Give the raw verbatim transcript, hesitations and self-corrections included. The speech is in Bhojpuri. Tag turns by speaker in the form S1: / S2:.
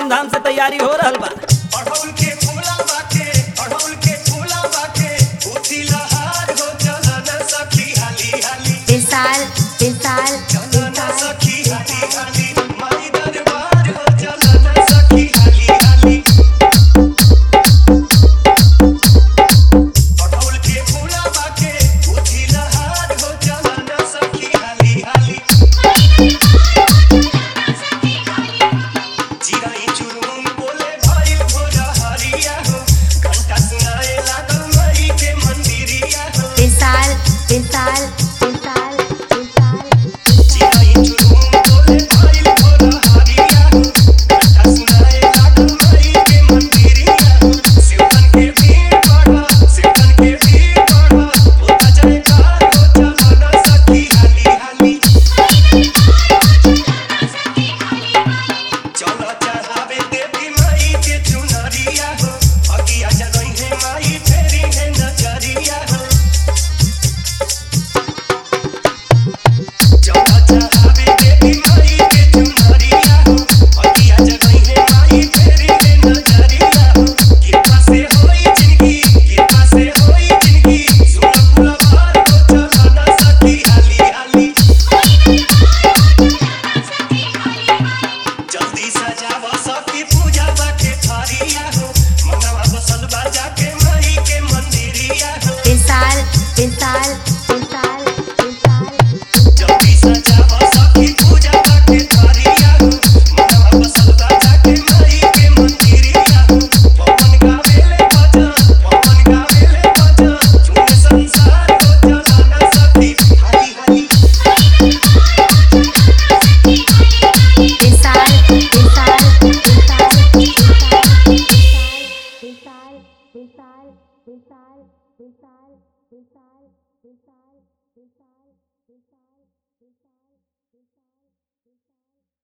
S1: धूमधाम से तैयारी हो रहल बा।
S2: अढ़ौल के फूला बाटे, अढ़ौल के फूला बाटे, उथिला हार हो चलन सखी हाली हाली।
S3: इस साल इस साल
S2: चलन सखी हाली हाली, माई दरबार हो चलन सखी हाली हाली। अढ़ौल के फूला बाटे, उथिला हार हो चलन सखी हाली हाली। चिराई चुरुम बोले भइल भोरा हरिया हो, घंटा सुनाए लागल मई के मंदिरिया हो।
S3: इस साल इस साल इस साल इस साल
S2: चिराई चुरुम बोले भइल भोरा हरिया हो, घंटा सुनाए लागल मई के मंदिरिया हो। शिवतन के भीड़ बढ़ा, शिवतन के भीड़ बढ़ा, होता जाए कार हो चलन सखी हाली हाली। चलो चढ़ावे देवी माई के चुनरिया हो, अगिया जगई है माई फेरी है नजरिया हो। चलो चढ़ावे देवी माई के चुनरिया हो, अगिया जगई है माई फेरी है नजरिया हो। कृपा से होई जिंदगी, कृपा से होई जिंदगी, सुन फुलवार हो चलन सखी हाली हाली। जल्दी सजावा सखी पूजा बाके थारिया हो, मनवा बसल बा जाके माई के मंदिरिया हो।
S3: इस साल इस साल इस साल इस साल
S2: जल्दी सजावा सखी पूजा बाके थारिया हो, मनवा बसल बा जाके माई के मंदिरिया हो। पवन गावेले भजन, पवन गावेले भजन, झूमे संसार हो चलन सखी हाली हाली।
S3: इस साल इस साल इस साल इस साल इस साल इस साल इस साल इस साल इस साल इस साल इस साल इस साल इस साल इस साल इस साल इस साल